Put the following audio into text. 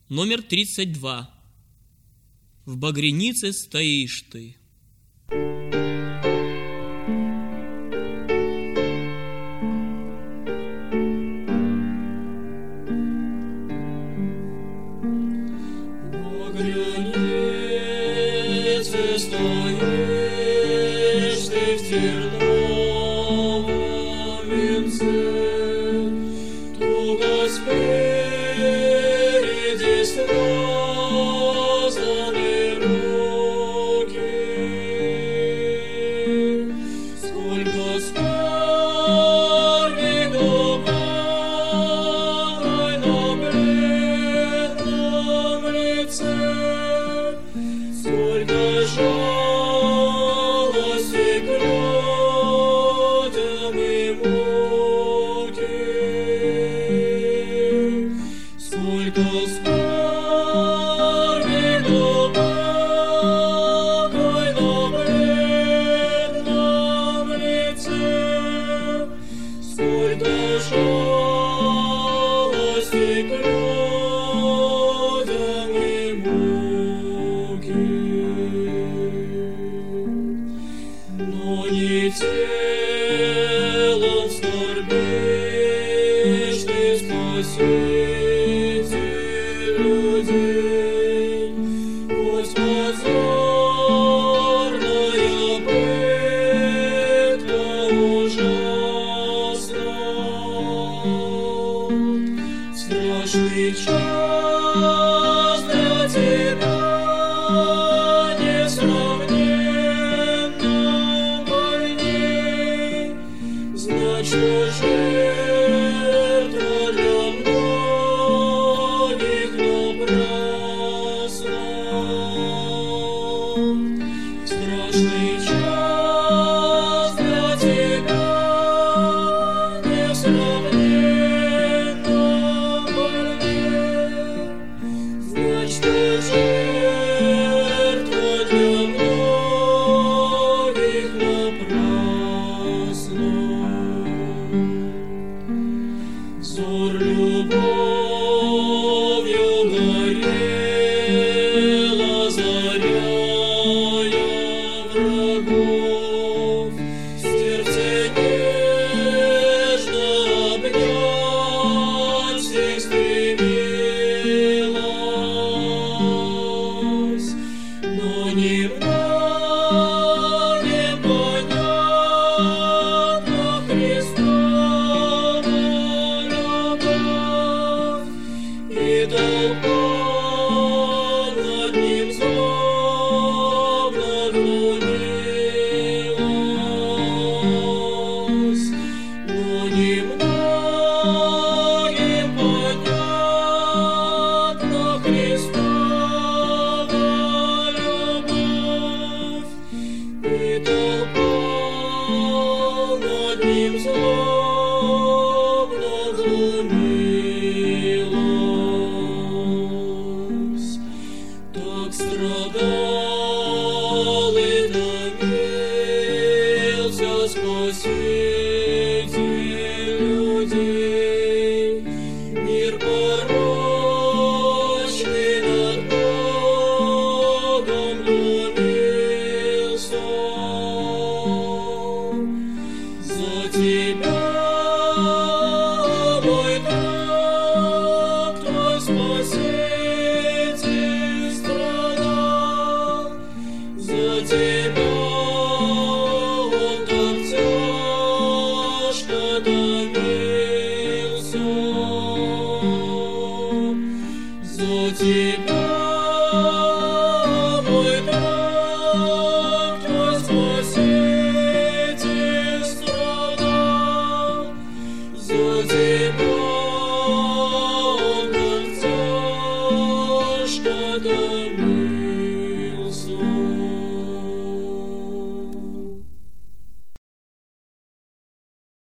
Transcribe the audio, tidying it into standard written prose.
номер 32. В багрянице стоишь ты. Стоишь ты в терновом венце, туго спереди связаны руки. Сколько скорби глубокой на бледном лице, сколько жалости к людям и муки, сколько скорби глубокой на бледном лице, сколько жалости к людям и муки. Но не телом скорбишь ты, Спаситель людей, пусть позорная пытка ужасна. Страшный час для тебя несравненно больней, знать, что жертва для многих напрасна. Страшный час для тебя несравненно больней, знать, что жертва для многих напрасна. Взор любовью горел, озаряя врагов, сердце нежно обнять всех стремилась, но немногим понятна Христова любовь, и толпа над ним злобно глумилась, но немногим понятна Христова любовь, и толпа над ним злобно глумилась. Так страдал и томился Спаситель людей, мир порочный над Богом глумился. За тебя, мой друг, твой Спаситель